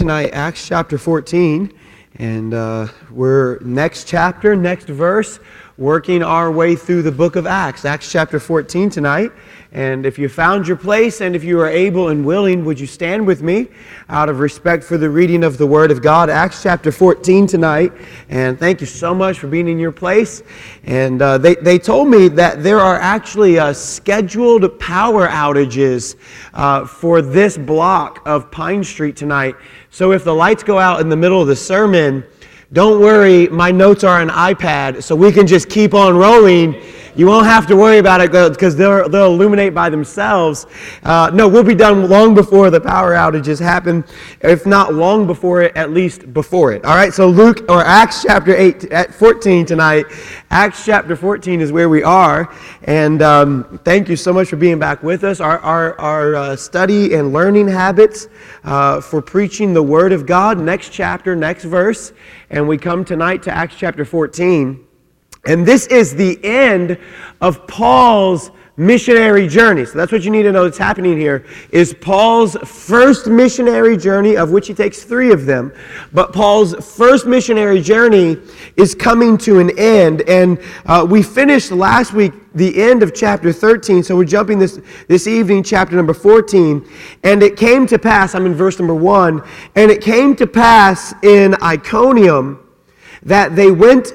Tonight, Acts chapter 14, and we're next chapter, next verse, working our way through the book of Acts. Acts chapter 14 tonight, and if you found your place and if you are able and willing, would you stand with me out of respect for the reading of the Word of God? Acts chapter 14 tonight, and thank you so much for being in your place. And they told me that there are actually scheduled power outages for this block of Pine Street tonight. So if the lights go out in the middle of the sermon, don't worry, my notes are on an iPad, so we can just keep on rolling. You won't have to worry about it because they'll illuminate by themselves. No, we'll be done long before the power outages happen. If not long before it, at least before it. All right, so Acts chapter 14 tonight. Acts chapter 14 is where we are. And thank you so much for being back with us. Our study and learning habits for preaching the Word of God. Next chapter, next verse. And we come tonight to Acts chapter 14. And this is the end of Paul's missionary journey. So that's what you need to know that's happening here, is Paul's first missionary journey, of which he takes 3 of them. But Paul's first missionary journey is coming to an end. And we finished last week the end of chapter 13. So we're jumping this evening, chapter number 14. And it came to pass, I'm in verse number 1, and it came to pass in Iconium that they went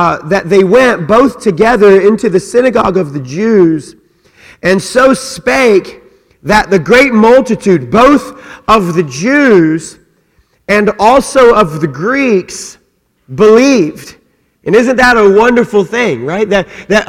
both together into the synagogue of the Jews, and so spake that the great multitude, both of the Jews and also of the Greeks, believed. And isn't that a wonderful thing, right? That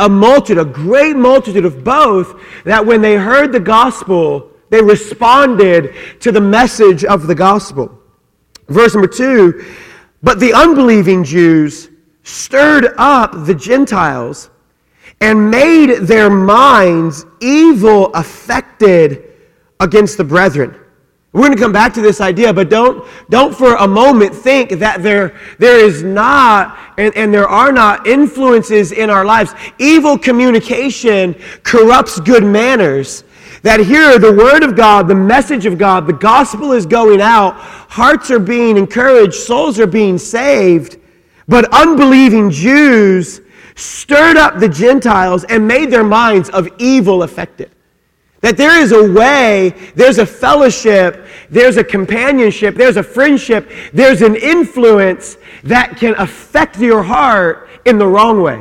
a great multitude of both, that when they heard the gospel, they responded to the message of the gospel. Verse number 2, but the unbelieving Jews stirred up the Gentiles and made their minds evil affected against the brethren. We're going to come back to this idea, but don't for a moment think that there is not and there are not influences in our lives. Evil communication corrupts good manners. That here, the Word of God, the message of God, the gospel is going out, hearts are being encouraged, souls are being saved, but unbelieving Jews stirred up the Gentiles and made their minds of evil affected. That there is a way, there's a fellowship, there's a companionship, there's a friendship, there's an influence that can affect your heart in the wrong way.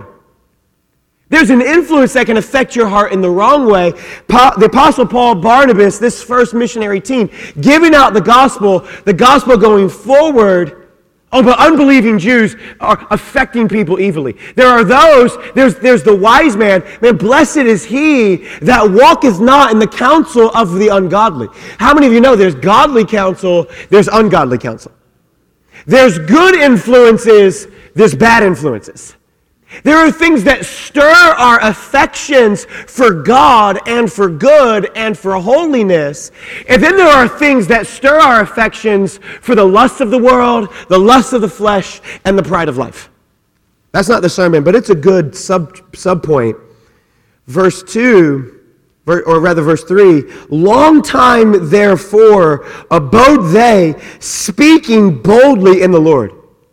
There's an influence that can affect your heart in the wrong way. The Apostle Paul, Barnabas, this first missionary team, giving out the gospel going forward. Oh, but unbelieving Jews are affecting people evilly. There are those, there's the wise man, blessed is he that walketh not in the counsel of the ungodly. How many of you know there's godly counsel, there's ungodly counsel? There's good influences, there's bad influences. There are things that stir our affections for God and for good and for holiness. And then there are things that stir our affections for the lust of the world, the lust of the flesh, and the pride of life. That's not the sermon, but it's a good sub point. Verse 2, or rather verse 3, long time therefore abode they, speaking boldly in the Lord,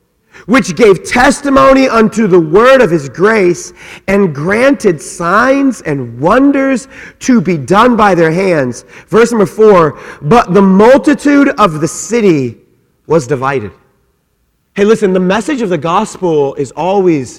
which gave testimony unto the word of his grace, and granted signs and wonders to be done by their hands. Verse number 4, but the multitude of the city was divided. Hey, listen, the message of the gospel is always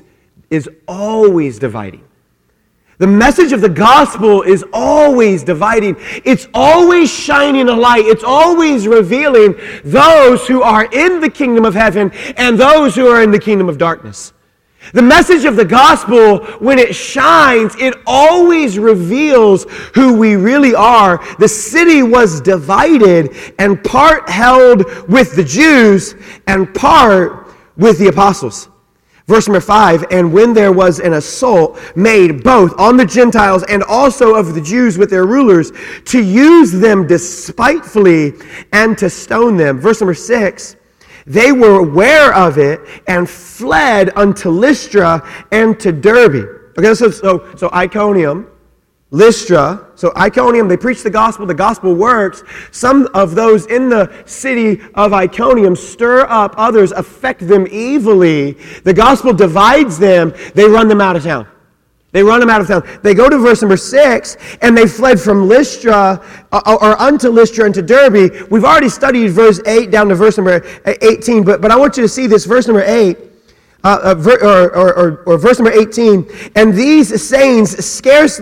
dividing. The message of the gospel is always dividing. It's always shining a light. It's always revealing those who are in the kingdom of heaven and those who are in the kingdom of darkness. The message of the gospel, when it shines, it always reveals who we really are. The city was divided, and part held with the Jews and part with the apostles. Verse number 5, and when there was an assault made both on the Gentiles and also of the Jews with their rulers, to use them despitefully and to stone them. Verse number 6, they were aware of it and fled unto Lystra and to Derbe. Okay, so Iconium, Lystra, so Iconium, they preach the gospel works. Some of those in the city of Iconium stir up others, affect them evilly. The gospel divides them, they run them out of town. They run them out of town. They go to verse number 6, and they fled from Lystra, or unto Lystra and to Derbe. We've already studied verse 8 down to verse number 18, but I want you to see this, verse number 8. Verse number 18, and these sayings scarce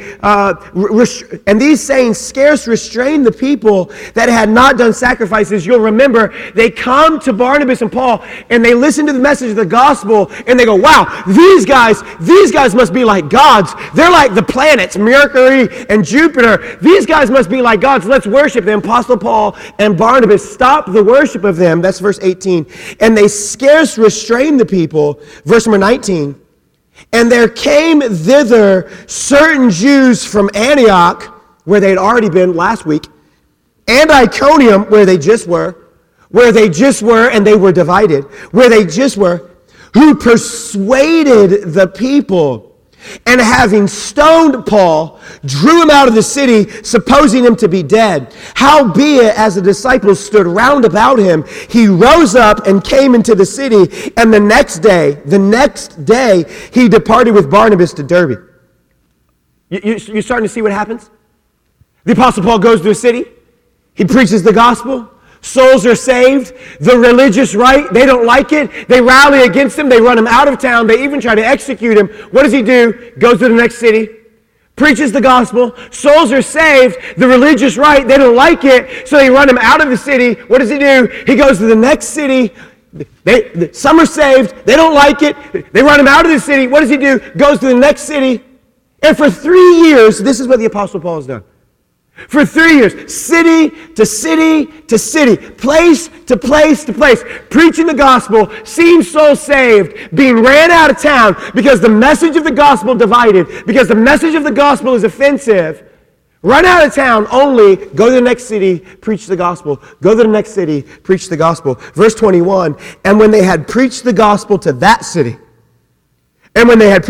restrained the people that had not done sacrifices. You'll remember they come to Barnabas and Paul and they listen to the message of the gospel and they go, wow, these guys must be like gods. They're like the planets, Mercury and Jupiter. These guys must be like gods. Let's worship them. Apostle Paul and Barnabas stop the worship of them. That's verse 18. And they scarce restrained the people. Verse number 19, and there came thither certain Jews from Antioch, where they had already been last week, and Iconium, where they just were, and they were divided, where they just were, who persuaded the people, and having stoned Paul, drew him out of the city, supposing him to be dead. Howbeit, as the disciples stood round about him, he rose up and came into the city, and the next day, he departed with Barnabas to Derbe. You're starting to see what happens? The Apostle Paul goes to a city, he preaches the gospel, souls are saved. The religious right, they don't like it. They rally against him. They run him out of town. They even try to execute him. What does he do? Goes to the next city, preaches the gospel. Souls are saved. The religious right, they don't like it. So they run him out of the city. What does he do? He goes to the next city. Some are saved. They don't like it. They run him out of the city. What does he do? Goes to the next city. And for 3 years, this is what the Apostle Paul has done. For 3 years, city to city to city, place to place to place, preaching the gospel, seeing souls saved, being ran out of town because the message of the gospel divided, because the message of the gospel is offensive. Run out of town, only go to the next city, preach the gospel. Go to the next city, preach the gospel. Verse 21, and when they had preached the gospel to that city, oh,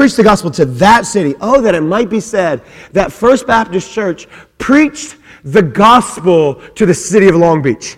that it might be said that First Baptist Church preached the gospel to the city of Long Beach.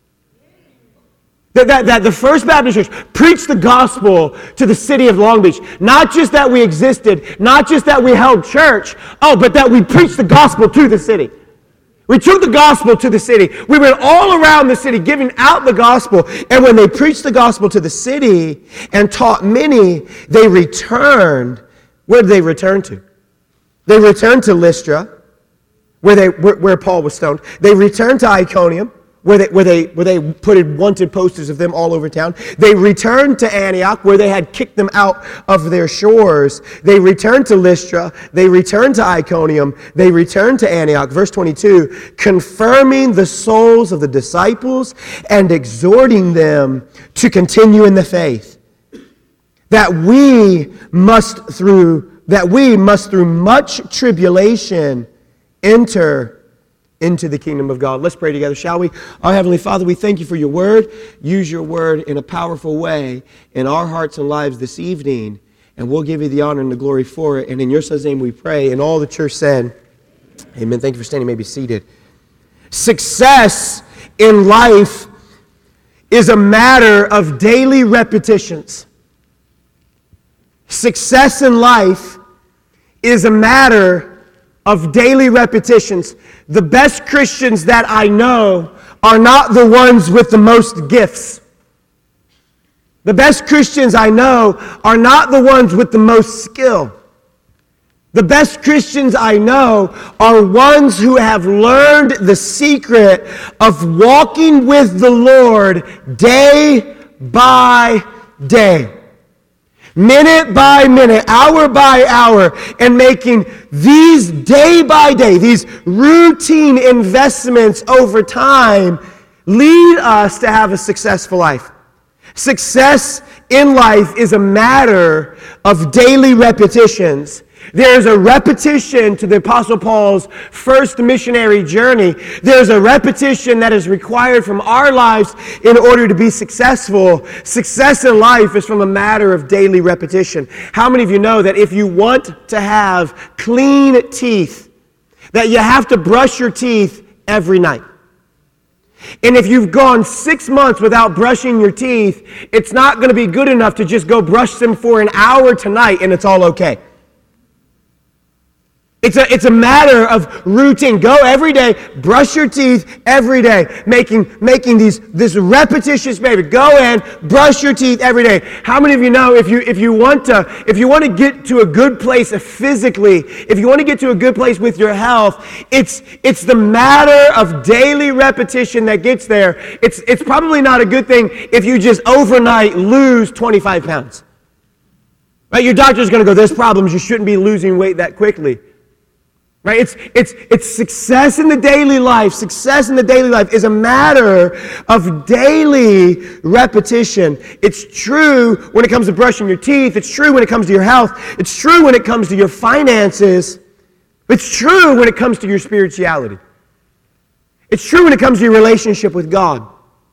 That the First Baptist Church preached the gospel to the city of Long Beach. Not just that we existed, not just that we held church, but that we preached the gospel to the city. We took the gospel to the city. We went all around the city giving out the gospel. And when they preached the gospel to the city and taught many, they returned. Where did they return to? They returned to Lystra, where Paul was stoned. They returned to Iconium, where they put wanted posters of them all over town. They returned to Antioch, where they had kicked them out of their shores. They returned to Lystra. They returned to Iconium. They returned to Antioch. Verse 22, confirming the souls of the disciples and exhorting them to continue in the faith, that we must through much tribulation enter into the kingdom of God. Let's pray together, shall we? Our Heavenly Father, we thank you for your word. Use your word in a powerful way in our hearts and lives this evening, and we'll give you the honor and the glory for it. And in your Son's name we pray, and all the church said, amen. Thank you for standing. You may be seated. Success in life is a matter of daily repetitions. Success in life is a matter of daily repetitions. The best Christians that I know are not the ones with the most gifts. The best Christians I know are not the ones with the most skill. The best Christians I know are ones who have learned the secret of walking with the Lord day by day, minute by minute, hour by hour, and making these day by day, these routine investments over time lead us to have a successful life. Success in life is a matter of daily repetitions. There's a repetition to the Apostle Paul's first missionary journey. There's a repetition that is required from our lives in order to be successful. Success in life is from a matter of daily repetition. How many of you know that if you want to have clean teeth, that you have to brush your teeth every night. And if you've gone 6 months without brushing your teeth, it's not going to be good enough to just go brush them for an hour tonight and it's all okay. It's a matter of routine. Go every day, brush your teeth every day, making this repetitious behavior. Go in, brush your teeth every day. How many of you know if you want to get to a good place physically, if you want to get to a good place with your health, it's the matter of daily repetition that gets there. It's probably not a good thing if you just overnight lose 25 pounds. Right? Your doctor's going to go, "There's problems. You shouldn't be losing weight that quickly." Right? It's success in the daily life. Success in the daily life is a matter of daily repetition. It's true when it comes to brushing your teeth. It's true when it comes to your health. It's true when it comes to your finances. It's true when it comes to your spirituality. It's true when it comes to your relationship with God.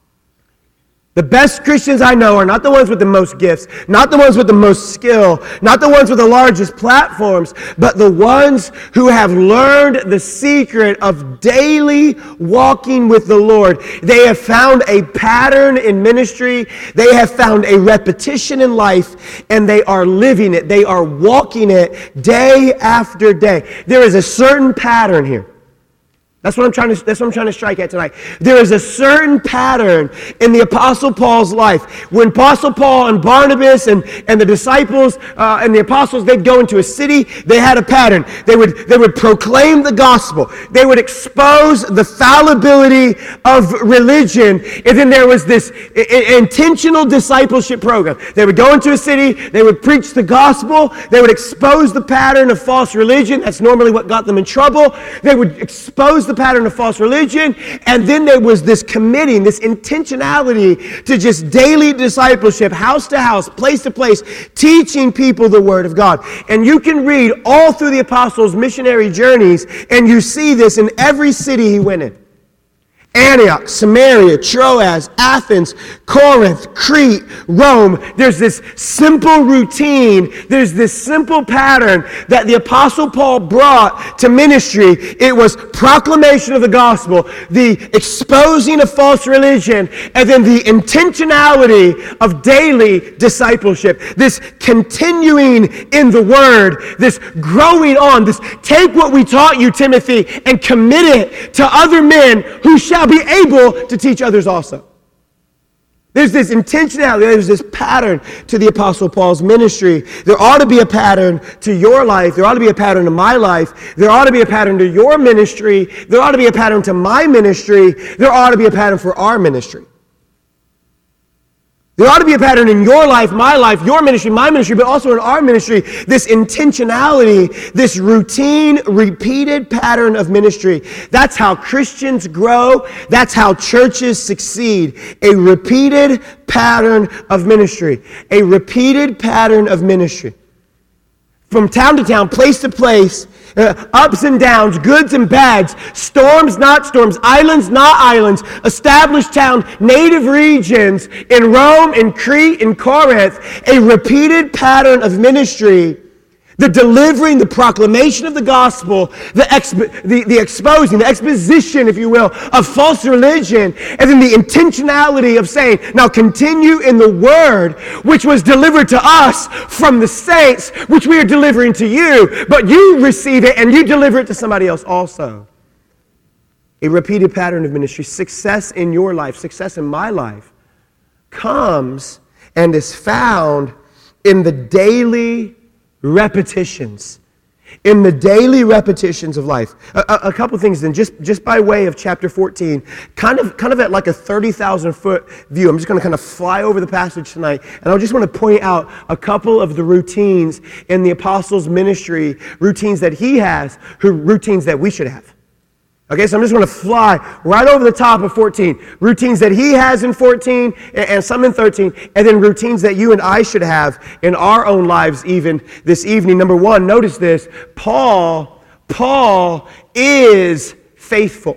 The best Christians I know are not the ones with the most gifts, not the ones with the most skill, not the ones with the largest platforms, but the ones who have learned the secret of daily walking with the Lord. They have found a pattern in ministry, they have found a repetition in life, and they are living it. They are walking it day after day. There is a certain pattern here. That's what I'm trying to strike at tonight. There is a certain pattern in the Apostle Paul's life. When Apostle Paul and Barnabas and the disciples and the apostles, they'd go into a city, they had a pattern. They would proclaim the gospel. They would expose the fallibility of religion. And then there was this intentional discipleship program. They would go into a city, they would preach the gospel, they would expose the pattern of false religion. That's normally what got them in trouble. They would expose the pattern of false religion, and then there was this committing, this intentionality to just daily discipleship, house to house, place to place, teaching people the Word of God. And you can read all through the apostles' missionary journeys, and you see this in every city he went in. Antioch, Samaria, Troas, Athens, Corinth, Crete, Rome. There's this simple routine. There's this simple pattern that the Apostle Paul brought to ministry. It was proclamation of the gospel, the exposing of false religion, and then the intentionality of daily discipleship. This continuing in the Word, this growing on, this take what we taught you, Timothy, and commit it to other men who shall be able to teach others also. There's this intentionality, there's this pattern to the Apostle Paul's ministry. There ought to be a pattern to your life. There ought to be a pattern to my life. There ought to be a pattern to your ministry. There ought to be a pattern to my ministry. There ought to be a pattern for our ministry. There ought to be a pattern in your life, my life, your ministry, my ministry, but also in our ministry, this intentionality, this routine, repeated pattern of ministry. That's how Christians grow. That's how churches succeed. A repeated pattern of ministry. A repeated pattern of ministry. From town to town, place to place, ups and downs, goods and bads, storms, not storms, islands, not islands, established town, native regions, in Rome, in Crete, in Corinth, a repeated pattern of ministry, the delivering, the proclamation of the gospel, the exposing, the exposition, if you will, of false religion, and then the intentionality of saying, now continue in the word which was delivered to us from the saints, which we are delivering to you, but you receive it and you deliver it to somebody else also. A repeated pattern of ministry. Success in your life, success in my life, comes and is found in the daily repetitions. In the daily repetitions of life. A couple things then, just by way of chapter 14, kind of at like a 30,000 foot view. I'm just going to kind of fly over the passage tonight, and I just want to point out a couple of the routines in the apostles' ministry, routines that he has, routines that we should have. Okay, so I'm just going to fly right over the top of 14. Routines that he has in 14 and some in 13, and then routines that you and I should have in our own lives even this evening. Number one, notice this. Paul is faithful.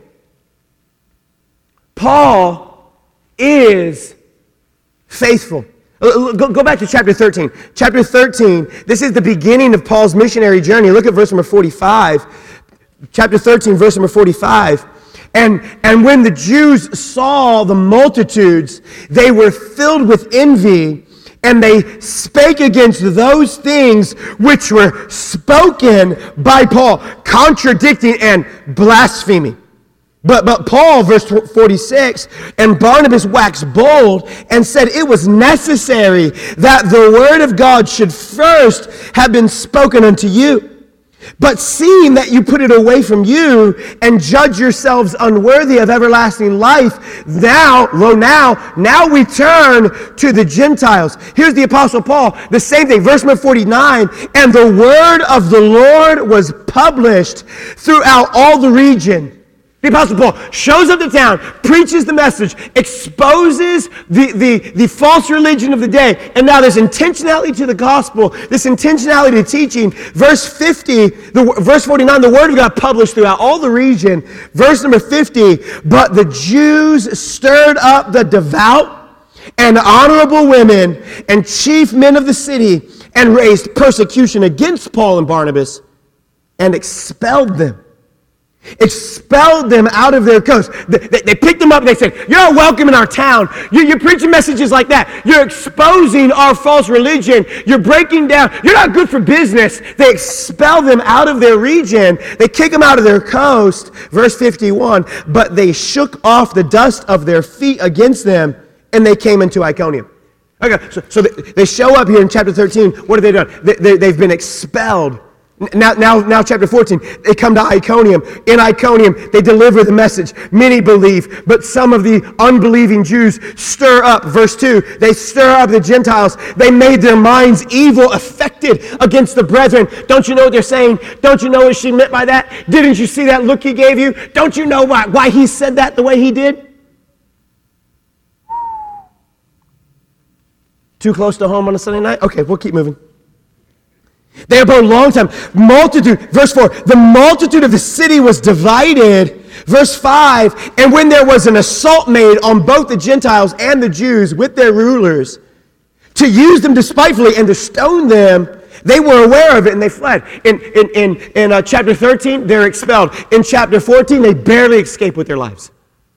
Paul is faithful. Go back to chapter 13. Chapter 13, this is the beginning of Paul's missionary journey. Look at verse number 45. chapter 13, verse number 45. And when the Jews saw the multitudes, they were filled with envy, and they spake against those things which were spoken by Paul, contradicting and blaspheming. But Paul, verse 46, and Barnabas waxed bold and said it was necessary that the word of God should first have been spoken unto you. But seeing that you put it away from you and judge yourselves unworthy of everlasting life, now we turn to the Gentiles. Here's the Apostle Paul, the same thing, verse number 49, and the word of the Lord was published throughout all the region. The Apostle Paul shows up to town, preaches the message, exposes the false religion of the day, and now there's intentionality to the gospel, this intentionality to teaching. Verse 49, the word of God published throughout all the region. Verse number 50, but the Jews stirred up the devout and honorable women and chief men of the city and raised persecution against Paul and Barnabas and expelled them out of their coast. They picked them up and they said, you're not welcome in our town. You're preaching messages like that. You're exposing our false religion. You're breaking down. You're not good for business. They expel them out of their region. They kick them out of their coast. Verse 51, but they shook off the dust of their feet against them, and they came into Iconium. Okay, so they show up here in chapter 13. What have they done? They've been expelled. Now, chapter 14, they come to Iconium. In Iconium, they deliver the message. Many believe, but some of the unbelieving Jews stir up. Verse 2, they stir up the Gentiles. They made their minds evil, affected against the brethren. Don't you know what they're saying? Don't you know what she meant by that? Didn't you see that look he gave you? Don't you know why he said that the way he did? Too close to home on a Sunday night? Okay, we'll keep moving. They abode a long time. Multitude, verse 4, the multitude of the city was divided. Verse 5, and when there was an assault made on both the Gentiles and the Jews with their rulers, to use them despitefully and to stone them, they were aware of it and they fled. In chapter 13, they're expelled. In chapter 14, they barely escape with their lives.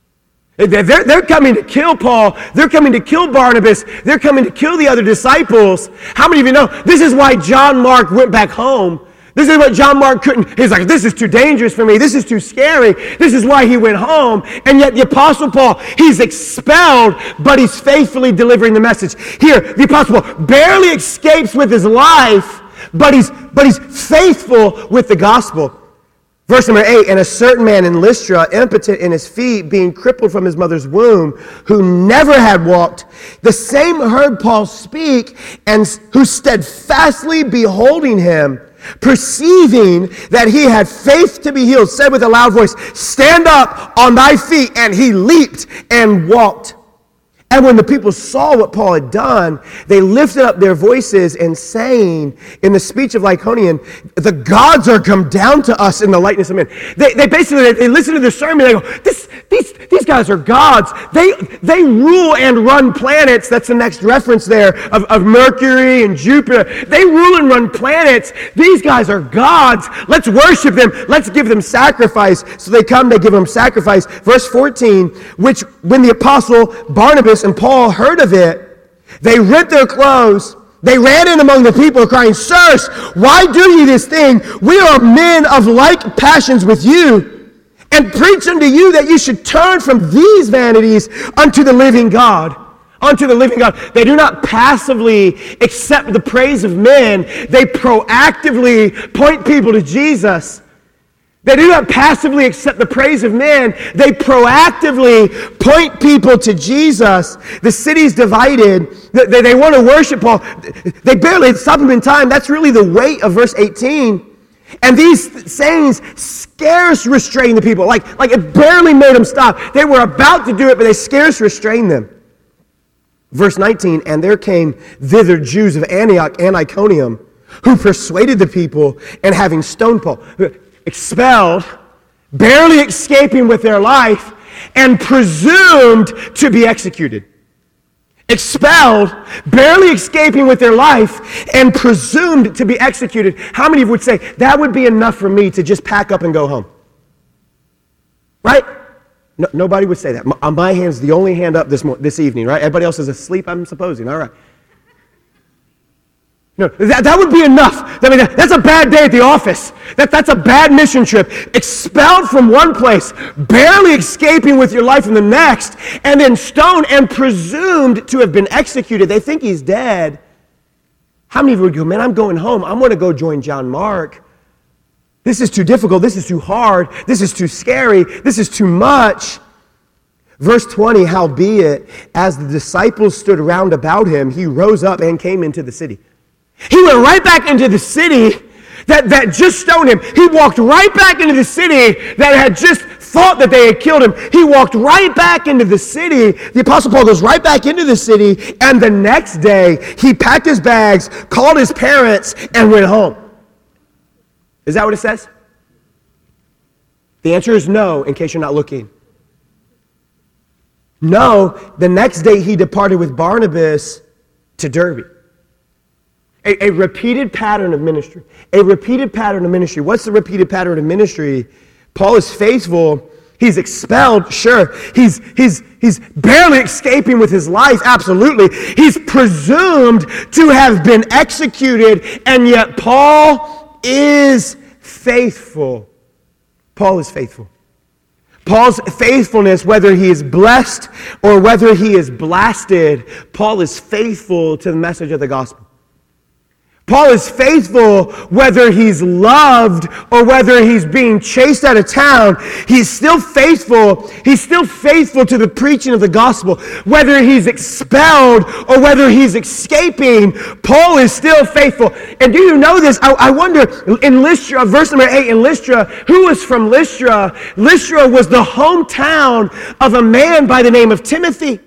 They're coming to kill Paul. They're coming to kill Barnabas. They're coming to kill the other disciples. How many of you know this is why John Mark went back home? This is what John Mark couldn't. He's like, this is too dangerous for me. This is too scary. This is why he went home. And yet the Apostle Paul, he's expelled, but he's faithfully delivering the message. Here, the Apostle Paul barely escapes with his life, but he's faithful with the gospel. Verse number 8, and a certain man in Lystra, impotent in his feet, being crippled from his mother's womb, who never had walked, the same heard Paul speak, and who steadfastly beholding him, perceiving that he had faith to be healed, said with a loud voice, stand up on thy feet. And he leaped and walked. And when the people saw what Paul had done, they lifted up their voices and saying in the speech of Lycaonian, the gods are come down to us in the likeness of men. They basically listen to the sermon, they go, these guys are gods. They rule and run planets. That's the next reference there of Mercury and Jupiter. They rule and run planets. These guys are gods. Let's worship them. Let's give them sacrifice. So they come, they give them sacrifice. Verse 14, which when the apostle Barnabas and Paul heard of it, they rent their clothes. They ran in among the people crying, sirs, why do ye this thing? We are men of like passions with you, and preach unto you that you should turn from these vanities unto the living God. Unto the living God. They do not passively accept the praise of men. They proactively point people to Jesus. They do not passively accept the praise of men. They proactively point people to Jesus. The city's divided. They want to worship Paul. They barely stop him in time. That's really the weight of verse 18. And these sayings scarce restrain the people. Like it barely made them stop. They were about to do it, but they scarce restrained them. Verse 19, and there came thither Jews of Antioch and Iconium, who persuaded the people, and having stoned Paul, expelled, barely escaping with their life, and presumed to be executed. expelled, barely escaping with their life, and presumed to be executed. How many of you would say, that would be enough for me to just pack up and go home? Right? No, nobody would say that. My hand's the only hand up this evening, right? Everybody else is asleep, I'm supposing. All right. No, that would be enough. I mean, that's a bad day at the office. That's a bad mission trip. Expelled from one place, barely escaping with your life in the next, and then stoned and presumed to have been executed. They think he's dead. How many of you would go, man, I'm going home. I'm going to go join John Mark. This is too difficult. This is too hard. This is too scary. This is too much. Verse 20, howbeit, as the disciples stood round about him, he rose up and came into the city. He went right back into the city that just stoned him. He walked right back into the city that had just thought that they had killed him. He walked right back into the city. The Apostle Paul goes right back into the city, and the next day he packed his bags, called his parents, and went home. Is that what it says? The answer is no, in case you're not looking. No, the next day he departed with Barnabas to Derbe. A repeated pattern of ministry. A repeated pattern of ministry. What's the repeated pattern of ministry? Paul is faithful. He's expelled, sure. He's barely escaping with his life, absolutely. He's presumed to have been executed, and yet Paul is faithful. Paul is faithful. Paul's faithfulness, whether he is blessed or whether he is blasted, Paul is faithful to the message of the gospel. Paul is faithful whether he's loved or whether he's being chased out of town. He's still faithful. He's still faithful to the preaching of the gospel. Whether he's expelled or whether he's escaping, Paul is still faithful. And do you know this? I wonder, in Lystra, verse number 8, in Lystra, who was from Lystra? Lystra was the hometown of a man by the name of Timothy.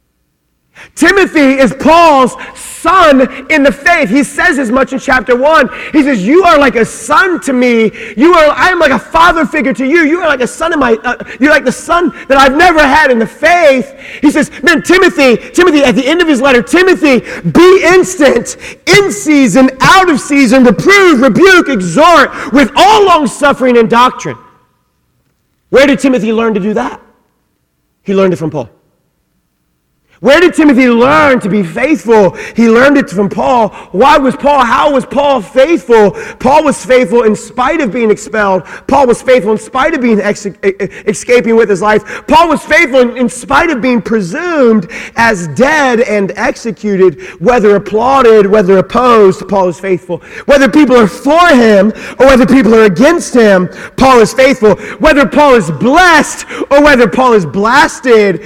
Timothy is Paul's son in the faith. He says as much in chapter 1. He says, you are like a son to me. I am like a father figure to you. You are like a son you're like the son that I've never had in the faith. He says, man, Timothy, at the end of his letter, Timothy, be instant, in season, out of season, reprove, rebuke, exhort, with all long suffering and doctrine. Where did Timothy learn to do that? He learned it from Paul. Where did Timothy learn to be faithful? He learned it from Paul. How was Paul faithful? Paul was faithful in spite of being expelled. Paul was faithful in spite of being escaping with his life. Paul was faithful in spite of being presumed as dead and executed. Whether applauded, whether opposed, Paul is faithful. Whether people are for him or whether people are against him, Paul is faithful. Whether Paul is blessed or whether Paul is blasted,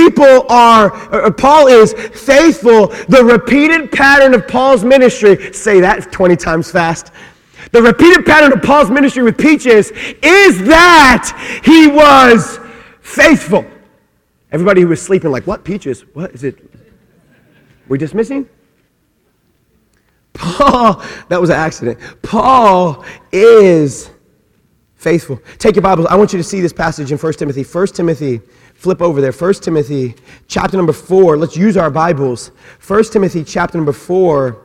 Paul is faithful. The repeated pattern of Paul's ministry, say that 20 times fast. The repeated pattern of Paul's ministry with Peaches is that he was faithful. Everybody who was sleeping like, what, Peaches? What is it? We're dismissing? Paul, that was an accident. Paul is faithful. Take your Bibles. I want you to see this passage in 1 Timothy. 1 Timothy, flip over there. 1 Timothy, chapter number 4. Let's use our Bibles. 1 Timothy, chapter number 4.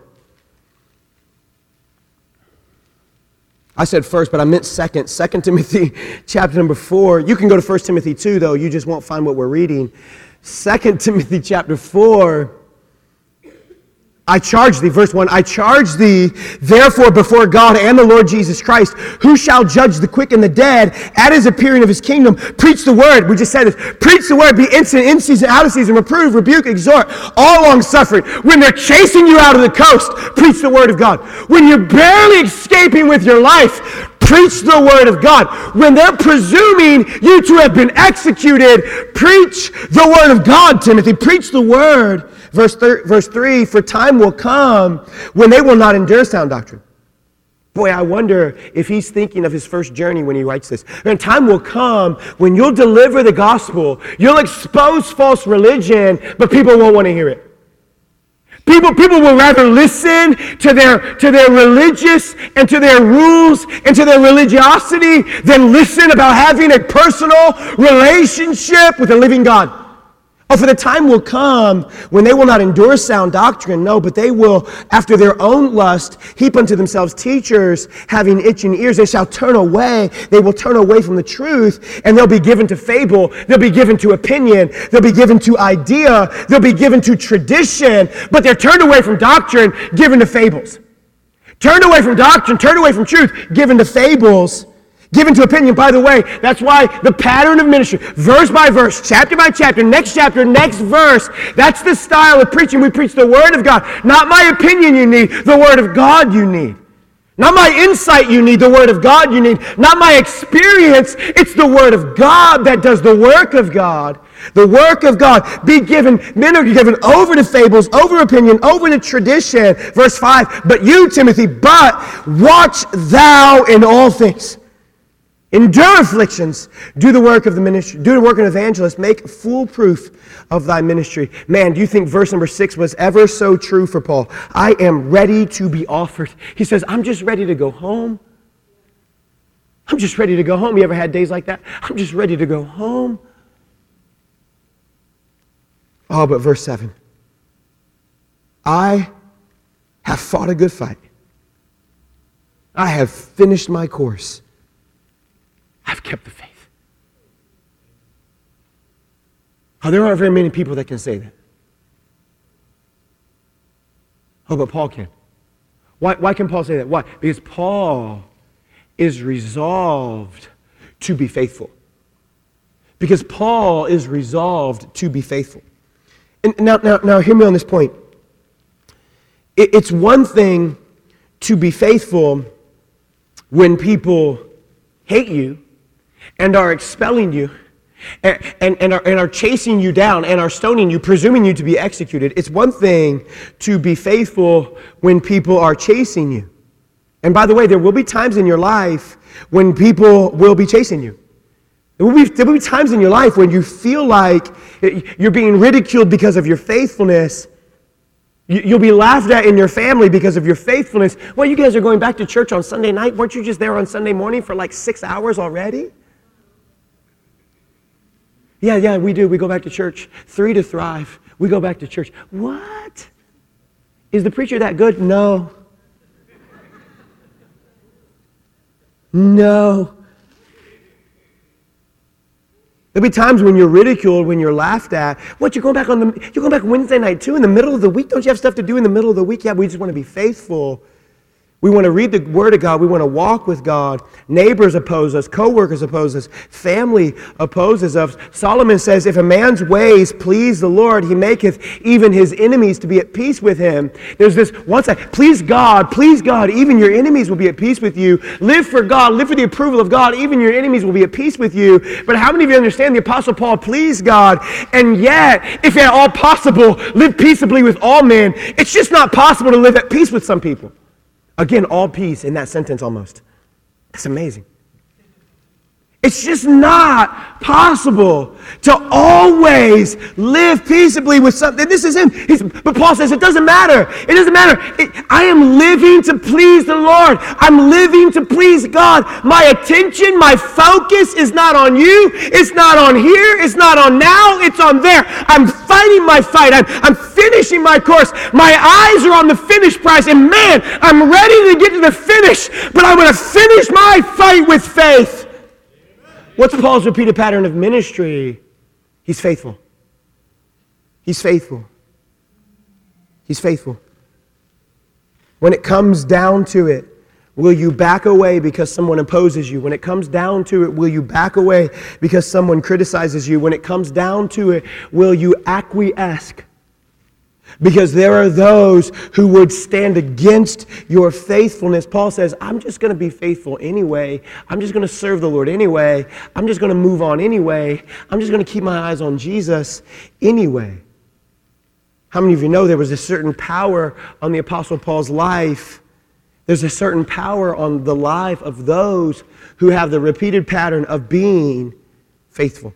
I said first, but I meant second. 2 Timothy, chapter number 4. You can go to 1 Timothy 2, though. You just won't find what we're reading. 2 Timothy, chapter 4. I charge thee, verse 1, I charge thee, therefore, before God and the Lord Jesus Christ, who shall judge the quick and the dead at his appearing of his kingdom. Preach the word. We just said this. Preach the word. Be instant, in season, out of season. Reprove, rebuke, exhort. All long suffering. When they're chasing you out of the coast, preach the word of God. When you're barely escaping with your life, preach the word of God. When they're presuming you to have been executed, preach the word of God, Timothy. Preach the word. Verse 3, for time will come when they will not endure sound doctrine. Boy, I wonder if he's thinking of his first journey when he writes this. And time will come when you'll deliver the gospel, you'll expose false religion, but people won't want to hear it. People will rather listen to their religious and to their rules and to their religiosity than listen about having a personal relationship with the living God. Oh, for the time will come when they will not endure sound doctrine, no, but they will, after their own lust, heap unto themselves teachers having itching ears. They shall turn away. They will turn away from the truth, and they'll be given to fable. They'll be given to opinion. They'll be given to idea. They'll be given to tradition, but they're turned away from doctrine, given to fables. Turned away from doctrine, turned away from truth, given to fables. Given to opinion. By the way, that's why the pattern of ministry, verse by verse, chapter by chapter, next verse, that's the style of preaching. We preach the Word of God. Not my opinion you need, the Word of God you need. Not my insight you need, the Word of God you need. Not my experience, it's the Word of God that does the work of God. The work of God. Men are given over to fables, over opinion, over to tradition. Verse 5, but you, Timothy, watch thou in all things. Endure afflictions, do the work of the ministry, do the work of an evangelist, make full proof of thy ministry. Man, do you think verse number 6 was ever so true for Paul? I am ready to be offered. He says, I'm just ready to go home. I'm just ready to go home. You ever had days like that? I'm just ready to go home. Oh, but verse 7. I have fought a good fight. I have finished my course. I've kept the faith. Oh, there aren't very many people that can say that. Oh, but Paul can. Why can Paul say that? Why? Because Paul is resolved to be faithful. Because Paul is resolved to be faithful. And now hear me on this point. It's one thing to be faithful when people hate you and are expelling you and are chasing you down and are stoning you, presuming you to be executed. It's one thing to be faithful when people are chasing you. And by the way, there will be times in your life when people will be chasing you. There will be times in your life when you feel like you're being ridiculed because of your faithfulness. You'll be laughed at in your family because of your faithfulness. Well, you guys are going back to church on Sunday night. Weren't you just there on Sunday morning for like 6 hours already? Yeah, we do. We go back to church. 3 to thrive. We go back to church. What? Is the preacher that good? No. No. There'll be times when you're ridiculed, when you're laughed at. What, you're going back Wednesday night too, in the middle of the week? Don't you have stuff to do in the middle of the week? Yeah, we just want to be faithful. We want to read the Word of God. We want to walk with God. Neighbors oppose us. Co-workers oppose us. Family opposes us. Solomon says, if a man's ways please the Lord, he maketh even his enemies to be at peace with him. There's this one side, please God, even your enemies will be at peace with you. Live for God, live for the approval of God, even your enemies will be at peace with you. But how many of you understand the Apostle Paul pleased God, and yet, if at all possible, live peaceably with all men? It's just not possible to live at peace with some people. Again, all peace in that sentence almost. That's amazing. It's just not possible to always live peaceably with something. This is him. But Paul says it doesn't matter. It doesn't matter. I am living to please the Lord. I'm living to please God. My attention, my focus is not on you. It's not on here. It's not on now. It's on there. I'm fighting my fight. I'm finishing my course. My eyes are on the finish prize. And man, I'm ready to get to the finish. But I'm going to finish my fight with faith. What's Paul's repeated pattern of ministry? He's faithful. He's faithful. He's faithful. When it comes down to it, will you back away because someone opposes you? When it comes down to it, will you back away because someone criticizes you? When it comes down to it, will you acquiesce? Because there are those who would stand against your faithfulness. Paul says, I'm just going to be faithful anyway. I'm just going to serve the Lord anyway. I'm just going to move on anyway. I'm just going to keep my eyes on Jesus anyway. How many of you know there was a certain power on the Apostle Paul's life? There's a certain power on the life of those who have the repeated pattern of being faithful.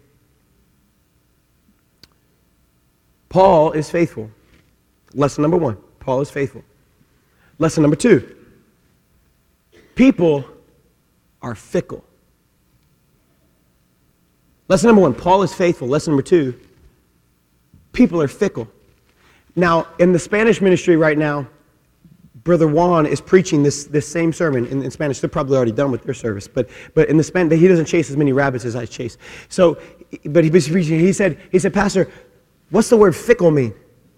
Paul is faithful. Lesson number 1, Paul is faithful. Lesson number 2, people are fickle. Lesson number 1, Paul is faithful. Lesson number 2, People are fickle. Now, in the Spanish ministry right now, Brother Juan is preaching this same sermon in Spanish. They're probably already done with their service, but in the Spanish, he doesn't chase as many rabbits as I chase. So, but he was preaching. He said, Pastor, what's the word fickle mean?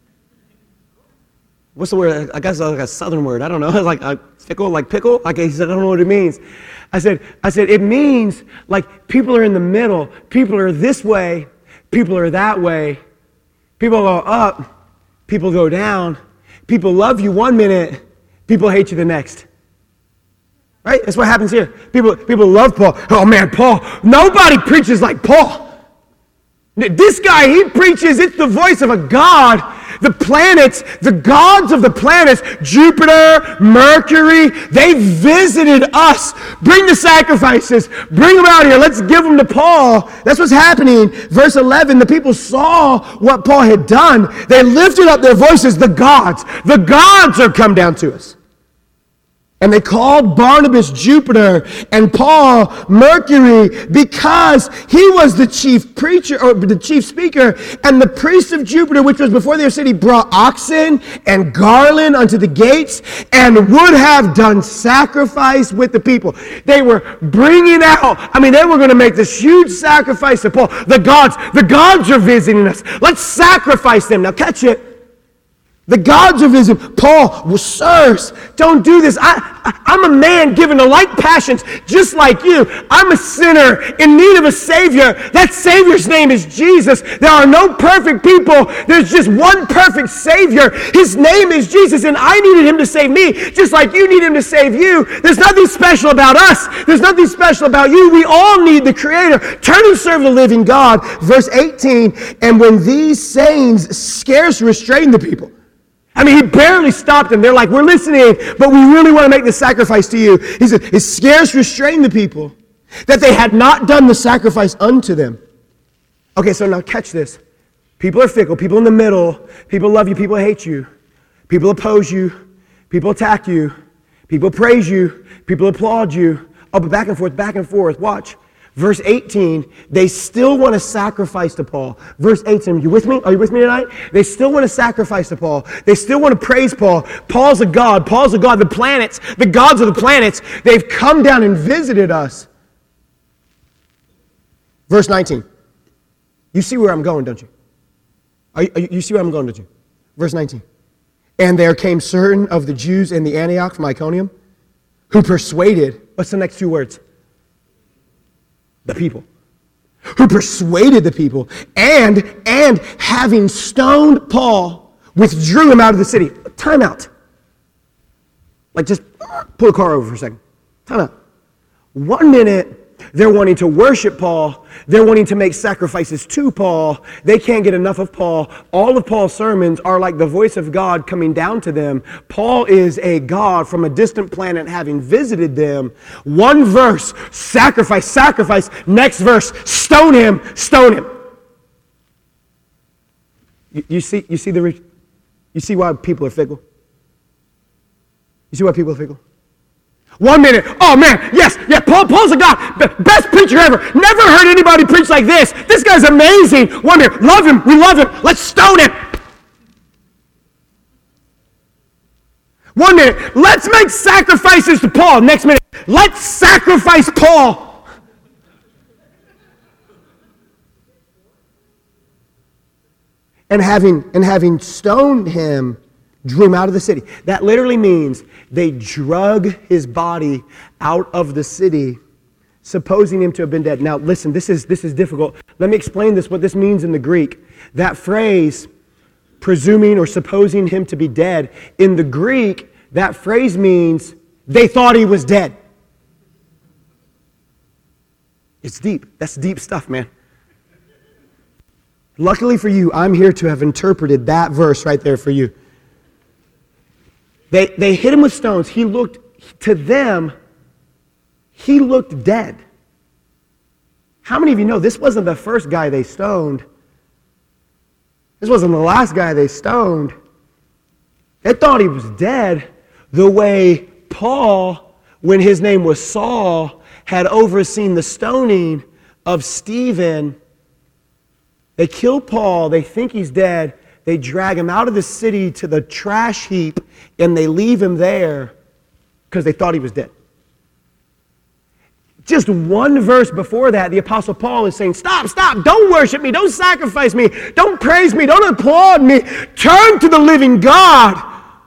What's the word? I guess like a southern word. I don't know. Like fickle, like pickle. Like he said, I don't know what it means. I said, it means like people are in the middle. People are this way. People are that way. People go up. People go down. People love you one minute. People hate you the next. Right? That's what happens here. People love Paul. Oh man, Paul. Nobody preaches like Paul. This guy, he preaches, it's the voice of a God. The planets, the gods of the planets, Jupiter, Mercury, they visited us. Bring the sacrifices. Bring them out here. Let's give them to Paul. That's what's happening. Verse 11, the people saw what Paul had done. They lifted up their voices, the gods. The gods are come down to us. And they called Barnabas Jupiter and Paul Mercury because he was the chief preacher or the chief speaker. And the priest of Jupiter, which was before their city, brought oxen and garland unto the gates and would have done sacrifice with the people. They were bringing out, they were going to make this huge sacrifice to Paul. The gods are visiting us. Let's sacrifice them. Now catch it. The gods are visiting. Paul, well, sirs, don't do this. I'm a man given to like passions, just like you. I'm a sinner in need of a Savior. That Savior's name is Jesus. There are no perfect people. There's just one perfect Savior. His name is Jesus, and I needed him to save me, just like you need him to save you. There's nothing special about us. There's nothing special about you. We all need the Creator. Turn and serve the living God. Verse 18, and when these sayings scarce restrained the people, he barely stopped them. They're like, we're listening, but we really want to make this sacrifice to you. He said, it scarce restrained the people that they had not done the sacrifice unto them. Okay, so now catch this. People are fickle. People in the middle. People love you. People hate you. People oppose you. People attack you. People praise you. People applaud you. Oh, but back and forth. Watch. Verse 18, they still want to sacrifice to Paul. Verse 18, you with me? Are you with me tonight? They still want to sacrifice to Paul. They still want to praise Paul. Paul's a god. Paul's a god. The planets, the gods of the planets, they've come down and visited us. Verse 19. You see where I'm going, don't you? You see where I'm going, don't you? Verse 19. And there came certain of the Jews in the Antioch from Iconium who persuaded, what's the next two words? The people, who persuaded the people, and having stoned Paul, withdrew him out of the city. Time out. Like just pull a car over for a second. Time out. 1 minute, they're wanting to worship Paul. They're wanting to make sacrifices to Paul. They can't get enough of Paul. All of Paul's sermons are like the voice of God coming down to them. Paul is a God from a distant planet having visited them. One verse, sacrifice. Next verse, stone him. You see why people are fickle? You see why people are fickle? 1 minute, oh man, yes, Paul's a God, best preacher ever. Never heard anybody preach like this. This guy's amazing. 1 minute, love him, we love him, let's stone him. 1 minute, let's make sacrifices to Paul. Next minute, let's sacrifice Paul. And having stoned him, drew him out of the city. That literally means they drug his body out of the city, supposing him to have been dead. Now listen, this is difficult. Let me explain what this means in the Greek. That phrase, presuming or supposing him to be dead, in the Greek, that phrase means they thought he was dead. It's deep. That's deep stuff, man. Luckily for you, I'm here to have interpreted that verse right there for you. They hit him with stones. To them, he looked dead. How many of you know this wasn't the first guy they stoned? This wasn't the last guy they stoned. They thought he was dead the way Paul, when his name was Saul, had overseen the stoning of Stephen They kill Paul. They think he's dead. They drag him out of the city to the trash heap, and they leave him there because they thought he was dead. Just one verse before that, the Apostle Paul is saying, stop, don't worship me, don't sacrifice me, don't praise me, don't applaud me. Turn to the living God.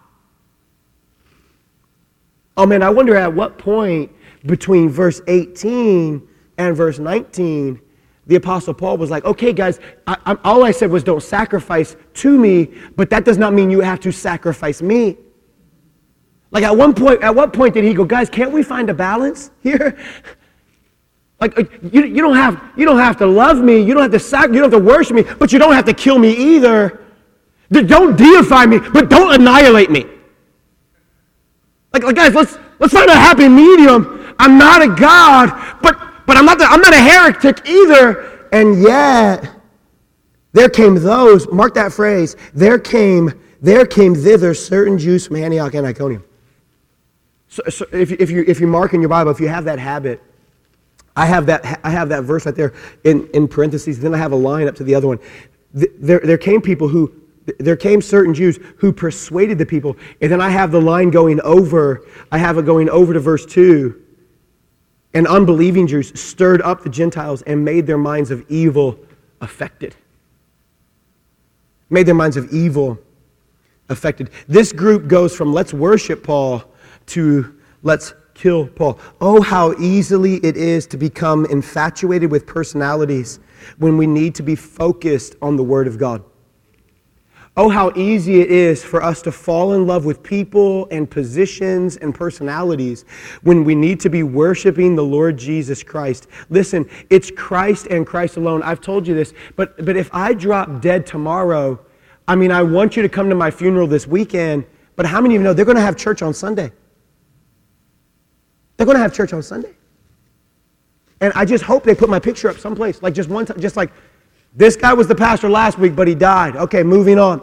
Oh man, I wonder at what point between verse 18 and verse 19, the Apostle Paul was like, okay guys, all I said was don't sacrifice to me, but that does not mean you have to sacrifice me. Like at what point did he go, guys, can't we find a balance here? Like you don't have to love me, you don't have to worship me, but you don't have to kill me either. Don't deify me, but don't annihilate me. Like guys, let's find a happy medium. I'm not a god, but I'm not a heretic either. And yet there came those, mark that phrase, there came thither certain Jews from Antioch and Iconium. So if you mark in your Bible, if you have that habit, I have that verse right there in parentheses. Then I have a line up to the other one. There came certain Jews who persuaded the people, and then I have the line going over. I have it going over to verse 2. And unbelieving Jews stirred up the Gentiles and made their minds of evil affected. Made their minds of evil affected. This group goes from let's worship Paul to let's kill Paul. Oh, how easily it is to become infatuated with personalities when we need to be focused on the Word of God. Oh, how easy it is for us to fall in love with people and positions and personalities when we need to be worshiping the Lord Jesus Christ. Listen, it's Christ and Christ alone. I've told you this, but if I drop dead tomorrow, I want you to come to my funeral this weekend, but how many of you know they're going to have church on Sunday? They're going to have church on Sunday. And I just hope they put my picture up someplace, like just one time, just like, this guy was the pastor last week, but he died. Okay, moving on.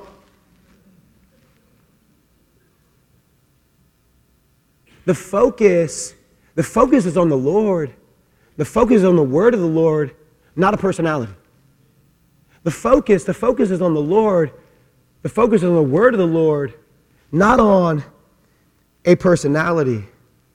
The focus is on the Lord. The focus is on the word of the Lord, not a personality. The focus is on the Lord. The focus is on the word of the Lord, not on a personality.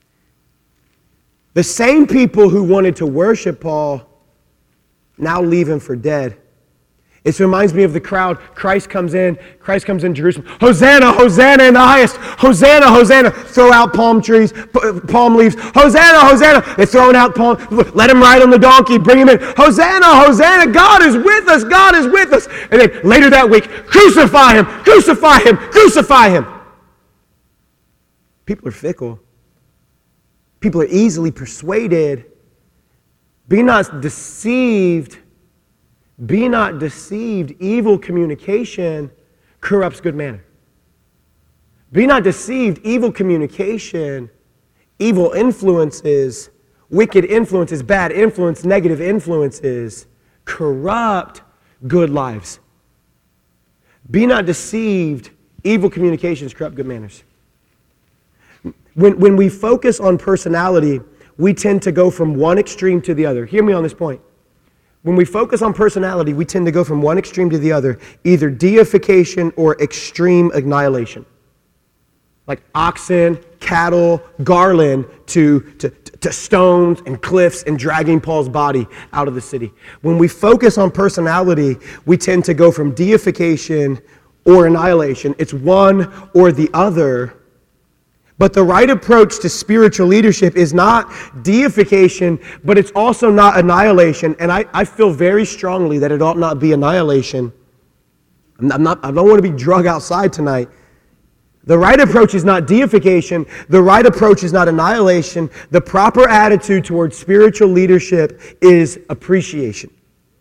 The same people who wanted to worship Paul now leave him for dead. It reminds me of the crowd. Christ comes in Jerusalem. Hosanna, Hosanna in the highest. Hosanna, Hosanna. Throw out palm trees, palm leaves. Hosanna, Hosanna. They're throwing out palm. Let him ride on the donkey. Bring him in. Hosanna, Hosanna. God is with us. God is with us. And then later that week, crucify him, crucify him, crucify him. People are fickle. People are easily persuaded. Be not deceived. Be not deceived. Evil communication corrupts good manner. Be not deceived. Evil communication, evil influences, wicked influences, bad influence, negative influences corrupt good lives. Be not deceived. Evil communications corrupt good manners. When we focus on personality, we tend to go from one extreme to the other. Hear me on this point. When we focus on personality, we tend to go from one extreme to the other, either deification or extreme annihilation. Like oxen, cattle, garland to stones and cliffs and dragging Paul's body out of the city. When we focus on personality, we tend to go from deification or annihilation. It's one or the other. But the right approach to spiritual leadership is not deification, but it's also not annihilation. And I feel very strongly that it ought not be annihilation. I don't want to be drug outside tonight. The right approach is not deification. The right approach is not annihilation. The proper attitude towards spiritual leadership is appreciation.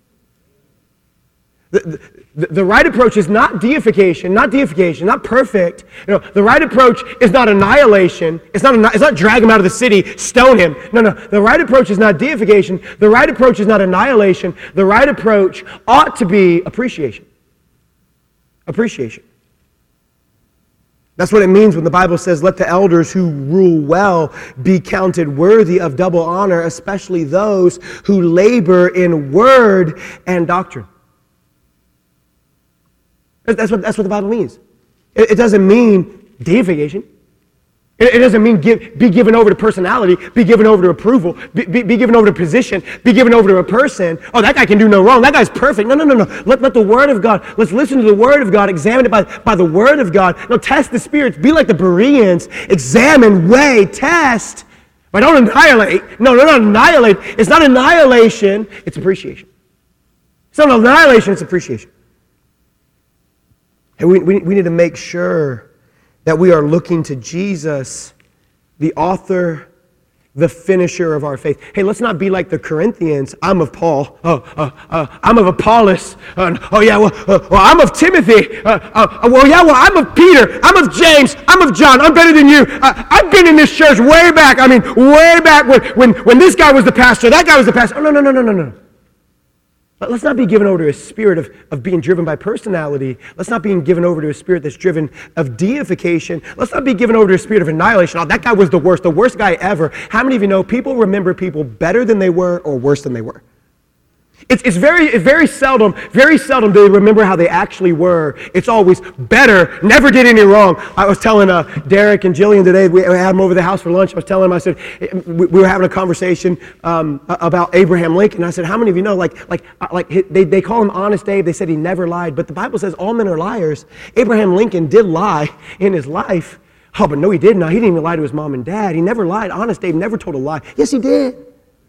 The right approach is not deification, not perfect. The right approach is not annihilation. It's not drag him out of the city, stone him. No. The right approach is not deification. The right approach is not annihilation. The right approach ought to be appreciation. Appreciation. That's what it means when the Bible says, let the elders who rule well be counted worthy of double honor, especially those who labor in word and doctrine. That's what the Bible means. It doesn't mean deification. It doesn't mean be given over to personality, be given over to approval, be given over to position, be given over to a person. Oh, that guy can do no wrong. That guy's perfect. No. Let the Word of God, let's listen to the Word of God, examine it by the Word of God. No, test the spirits. Be like the Bereans. Examine, weigh, test. But don't annihilate. No, not annihilate. It's not annihilation. It's appreciation. It's not annihilation. It's appreciation. And we need to make sure that we are looking to Jesus, the author, the finisher of our faith. Hey, let's not be like the Corinthians. I'm of Paul. I'm of Apollos. I'm of Timothy. I'm of Peter. I'm of James. I'm of John. I'm better than you. I've been in this church way back. Way back when this guy was the pastor, that guy was the pastor. Oh, no. Let's not be given over to a spirit of being driven by personality. Let's not be given over to a spirit that's driven of deification. Let's not be given over to a spirit of annihilation. Oh, that guy was the worst guy ever. How many of you know people remember people better than they were or worse than they were? It's very seldom do they remember how they actually were. It's always better, never did any wrong. I was telling Derek and Jillian today, we had them over the house for lunch. I was telling them, I said, we were having a conversation about Abraham Lincoln. I said, how many of you know, they call him Honest Abe. They said he never lied. But the Bible says all men are liars. Abraham Lincoln did lie in his life. Oh, but no, he did not. He didn't even lie to his mom and dad. He never lied. Honest Abe never told a lie. Yes, he did.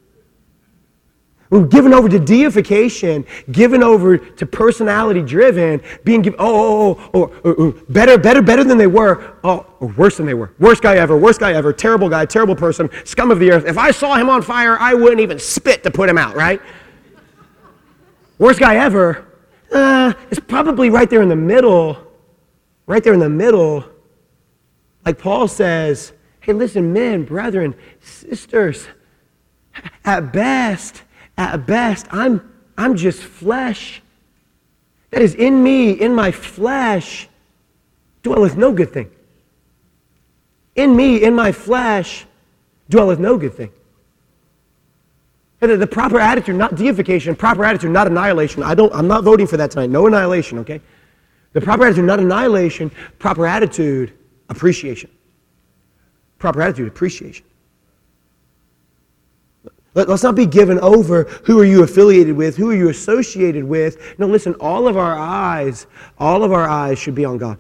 We're given over to deification, given over to personality-driven, being given, better than they were, or worse than they were. Worst guy ever, terrible guy, terrible person, scum of the earth. If I saw him on fire, I wouldn't even spit to put him out, right? Worst guy ever, it's probably right there in the middle, like Paul says, hey, listen, men, brethren, sisters, at best, I'm just flesh. That is in me, in my flesh, dwelleth no good thing. In me, in my flesh, dwelleth no good thing. The proper attitude, not deification, proper attitude, not annihilation. I'm not voting for that tonight. No annihilation, okay? The proper attitude, not annihilation, proper attitude, appreciation. Proper attitude, appreciation. Let's not be given over. Who are you affiliated with? Who are you associated with? No, listen, all of our eyes should be on God.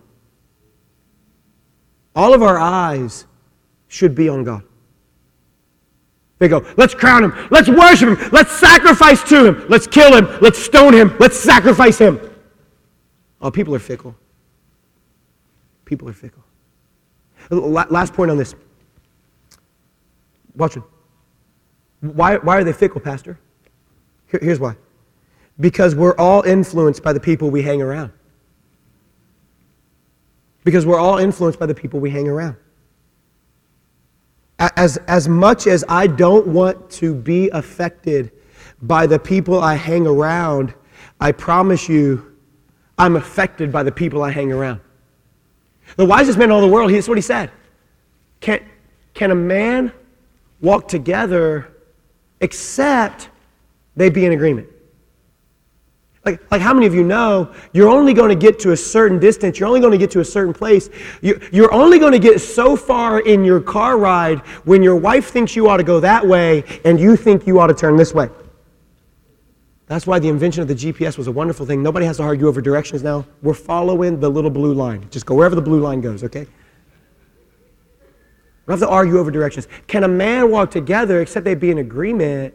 All of our eyes should be on God. They go, let's crown him, let's worship him, let's sacrifice to him, let's kill him, let's stone him, let's sacrifice him. Oh, people are fickle. People are fickle. Last point on this. Watch it. Why are they fickle, Pastor? Here's why. Because we're all influenced by the people we hang around. Because we're all influenced by the people we hang around. As much as I don't want to be affected by the people I hang around, I promise you, I'm affected by the people I hang around. The wisest man in all the world, here's what he said. Can a man walk together except they be in agreement? Like how many of you know you're only going to get to a certain distance, you're only going to get to a certain place, you're only going to get so far in your car ride when your wife thinks you ought to go that way and you think you ought to turn this way. That's why the invention of the GPS was a wonderful thing. Nobody has to argue over directions now. We're following the little blue line. Just go wherever the blue line goes, okay? We don't have to argue over directions. Can a man walk together except they be in agreement?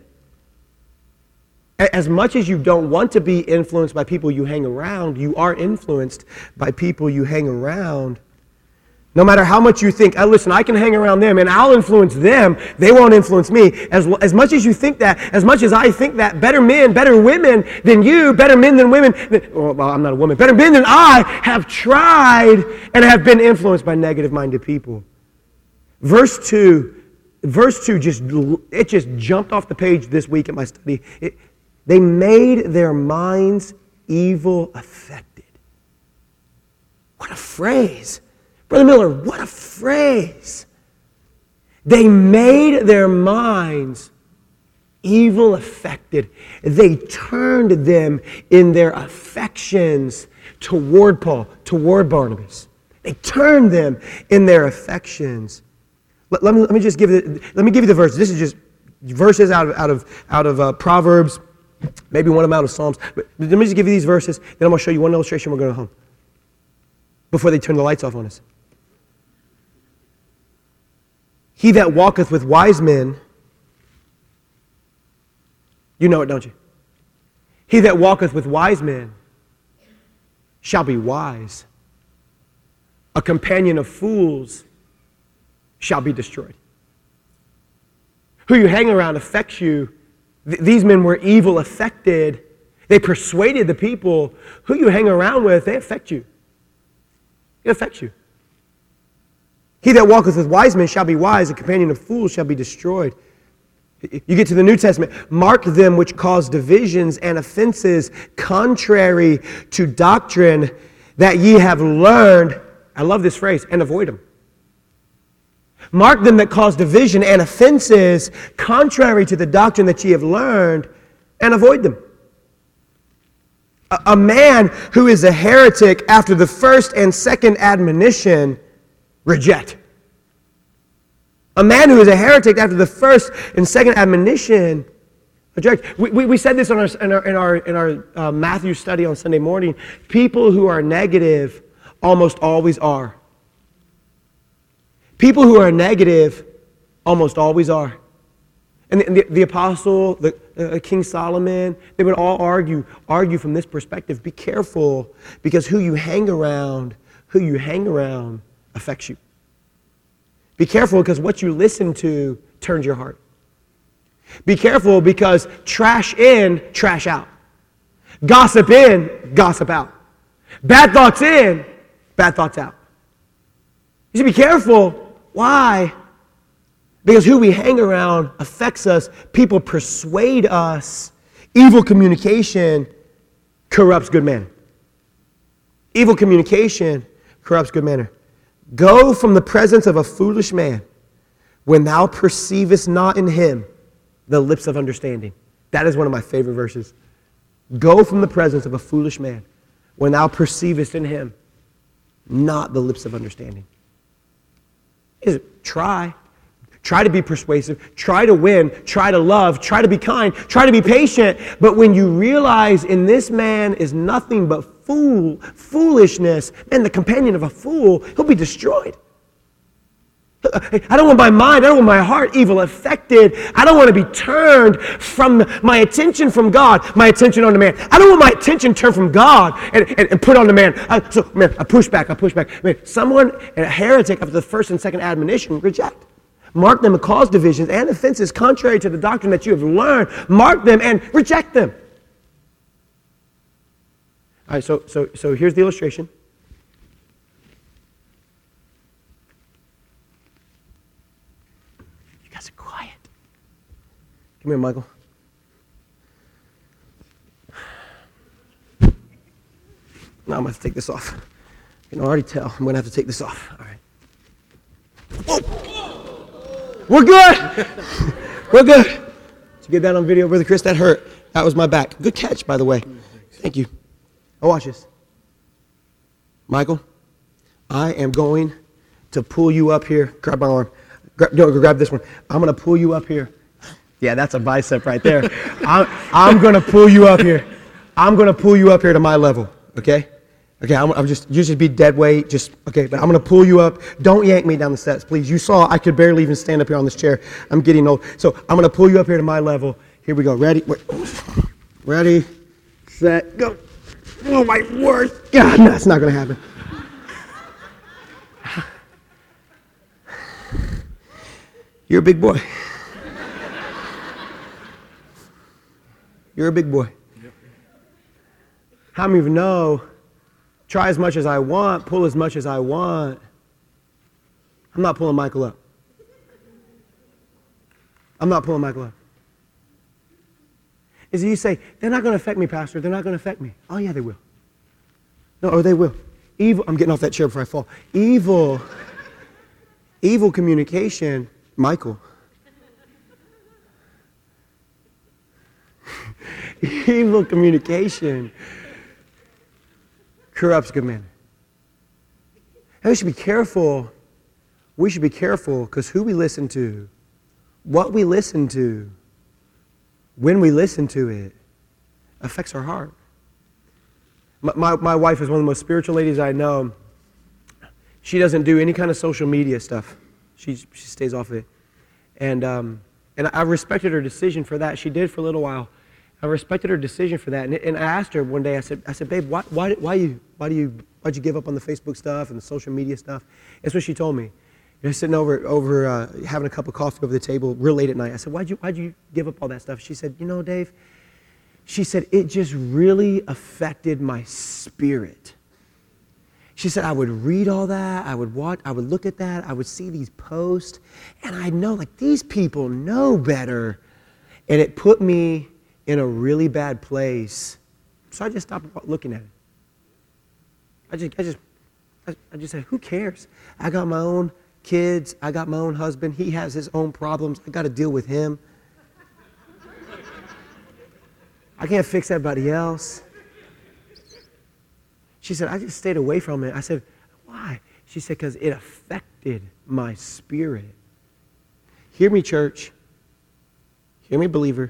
As much as you don't want to be influenced by people you hang around, you are influenced by people you hang around. No matter how much you think, listen, I can hang around them and I'll influence them, they won't influence me. As much as you think that, as much as I think that, better men, better women than you, better men than women, well, I'm not a woman, better men than I have tried and have been influenced by negative-minded people. Verse 2 just jumped off the page this week at my study. They made their minds evil affected. What a phrase. Brother Miller, what a phrase. They made their minds evil affected. They turned them in their affections toward Paul, toward Barnabas. They turned them in their affections. Let me give you the verse. This is just verses out of Proverbs, maybe one amount of Psalms. But let me just give you these verses, then I'm going to show you one illustration. We're going home before they turn the lights off on us. He that walketh with wise men, you know it, don't you? He that walketh with wise men shall be wise. A companion of fools shall be destroyed. Who you hang around affects you. These men were evil affected. They persuaded the people. Who you hang around with, they affect you. It affects you. He that walketh with wise men shall be wise. A companion of fools shall be destroyed. You get to the New Testament. Mark them which cause divisions and offenses contrary to doctrine that ye have learned. I love this phrase, and avoid them. Mark them that cause division and offenses contrary to the doctrine that ye have learned, and avoid them. A man who is a heretic after the first and second admonition, reject. A man who is a heretic after the first and second admonition, reject. We said this in our Matthew study on Sunday morning. People who are negative almost always are. People who are negative almost always are. And the apostle, King Solomon, they would all argue from this perspective. Be careful, because who you hang around affects you. Be careful, because what you listen to turns your heart. Be careful, because trash in, trash out. Gossip in, gossip out. Bad thoughts in, bad thoughts out. You should be careful. Why? Because who we hang around affects us. People persuade us. Evil communication corrupts good manner. Evil communication corrupts good manner. Go from the presence of a foolish man when thou perceivest not in him the lips of understanding. That is one of my favorite verses. Go from the presence of a foolish man when thou perceivest in him not the lips of understanding. Try to be persuasive, try to win, try to love, try to be kind, try to be patient. But when you realize in this man is nothing but foolishness, and the companion of a fool, he'll be destroyed. I don't want my mind, I don't want my heart evil affected. I don't want to be turned from my attention from God, my attention on the man. I don't want my attention turned from God and put on the man. I push back. Someone, a heretic after the first and second admonition, reject. Mark them and cause divisions and offenses contrary to the doctrine that you have learned. Mark them and reject them. All right, so here's the illustration. You guys are quiet. Come here, Michael. Now I'm going to have to take this off. You can already tell I'm going to have to take this off. All right. Whoa! We're good. We're good. Did you get that on video, Brother Chris? That hurt. That was my back. Good catch, by the way. Thank you. Oh, watch this. Michael, I am going to pull you up here. Grab my arm. Grab this one. I'm going to pull you up here. Yeah, that's a bicep right there. I'm going to pull you up here. I'm going to pull you up here to my level, okay? Okay, you should be dead weight, okay, but I'm going to pull you up. Don't yank me down the steps, please. You saw I could barely even stand up here on this chair. I'm getting old. So I'm going to pull you up here to my level. Here we go. Ready? Ready, set, go. Oh, my word. God, no, that's not going to happen. You're a big boy. You're a big boy. How many of you know, try as much as I want, pull as much as I want, I'm not pulling Michael up. I'm not pulling Michael up. Is you say, they're not going to affect me, Pastor. They're not going to affect me. Oh, yeah, they will. No, they will. Evil, I'm getting off that chair before I fall. Evil communication, Michael. Evil communication corrupts good manner. And we should be careful. We should be careful because who we listen to, what we listen to, when we listen to it, affects our heart. My wife is one of the most spiritual ladies I know. She doesn't do any kind of social media stuff. She stays off of it. And I respected her decision for that. She did for a little while. I respected her decision for that. And I asked her one day, I said, babe, why'd you give up on the Facebook stuff and the social media stuff? That's what she told me. Sitting over having a cup of coffee over the table real late at night. I said, why'd you give up all that stuff? She said, Dave, she said, it just really affected my spirit. She said, I would read all that, I would look at that, I would see these posts, and I know, like, these people know better. And it put me in a really bad place. So I just stopped looking at it. I just said, who cares? I got my own kids, I got my own husband, he has his own problems, I got to deal with him. I can't fix everybody else. She said, I just stayed away from it. I said, why? She said, because it affected my spirit. Hear me, church. Hear me, believer.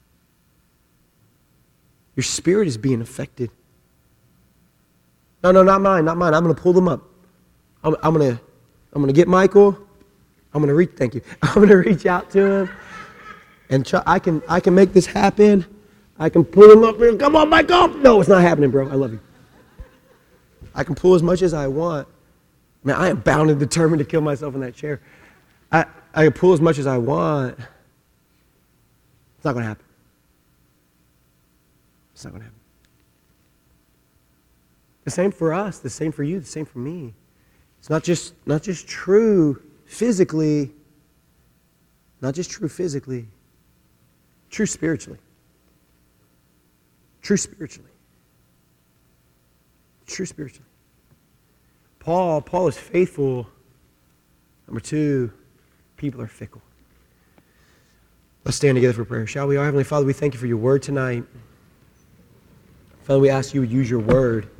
Your spirit is being affected. No, not mine. I'm going to pull them up. I'm going to get Michael. I'm going to reach out to him. And I can make this happen. I can pull him up. Come on, Michael. No, it's not happening, bro. I love you. I can pull as much as I want. Man, I am bound and determined to kill myself in that chair. I can pull as much as I want. It's not going to happen. It's not going to happen. The same for us, the same for you, the same for me. It's not just true physically, true spiritually. True spiritually. Paul is faithful. Number 2, people are fickle. Let's stand together for prayer, shall we? Our Heavenly Father, we thank you for your word tonight. Father, we ask you to use your word